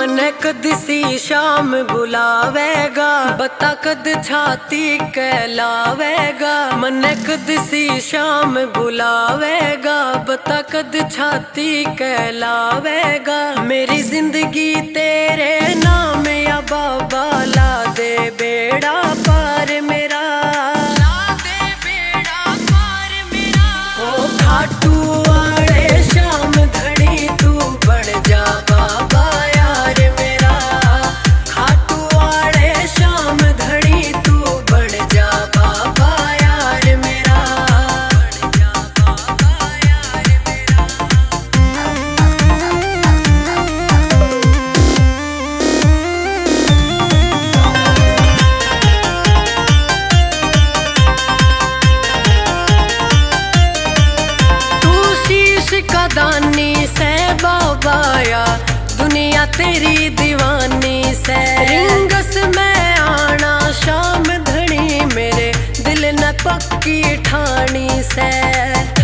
मने कदसी शाम बुलावेगा, बता कद छाती कहलावेगा। मने कदसी शाम बुलावेगा, बता कद छाती कहलावेगा। मेरी जिंदगी तेरे नाम या बाबा, ला दे बेड़ा पार मेरा, ला दे बेड़ा पार मेरा। ओ खाटू वाले शाम धड़ी तू बढ़ जा बाबा यार मेरा। खाटू वाले शाम धड़ी तू बढ़ जा बाबा यार मेरा, बढ़ जा बाबा यार मेरा। तू शीश का दानी से बाबाया, दुनिया तेरी दीवानी से। रिंगस में आना शाम धड़ी, मेरे दिल न पक्की ठानी से।